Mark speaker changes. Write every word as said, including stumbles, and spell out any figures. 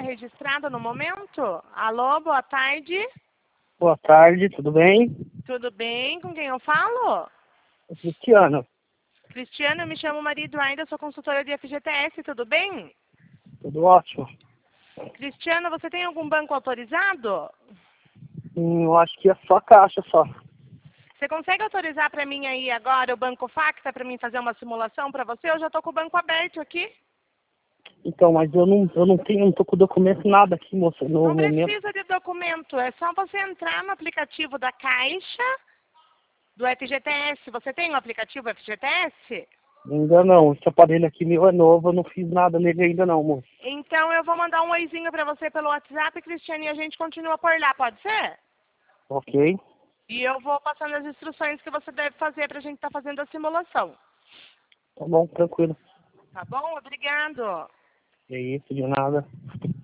Speaker 1: registrada no momento. Alô, boa tarde.
Speaker 2: Boa tarde, tudo bem?
Speaker 1: Tudo bem? Com quem eu falo?
Speaker 2: Cristiano,
Speaker 1: Cristiano, eu me chamo Maria Eduarda, sou consultora de F G T S, tudo bem?
Speaker 2: tudo ótimo.
Speaker 1: Cristiano, você tem algum banco autorizado?
Speaker 2: Hum, eu acho que é só caixa só.
Speaker 1: Você consegue autorizar para mim aí agora o Banco Facta para mim fazer uma simulação para você? Eu já estou com o banco aberto aqui.
Speaker 2: Então, mas eu não, eu não tenho, não tô com documento nada aqui, moça, no
Speaker 1: Não
Speaker 2: momento.
Speaker 1: precisa de documento, é só você entrar no aplicativo da Caixa, do F G T S. Você tem o aplicativo F G T S?
Speaker 2: Ainda não, esse aparelho aqui meu é novo, eu não fiz nada nele ainda não, moça.
Speaker 1: Então eu vou mandar um oizinho para você pelo WhatsApp, Cristiane, e a gente continua por lá, pode ser?
Speaker 2: Ok?
Speaker 1: E eu vou passando as instruções que você deve fazer para a gente estar fazendo a simulação.
Speaker 2: Tá bom, tranquilo.
Speaker 1: Tá bom? Obrigado.
Speaker 2: É isso, de nada.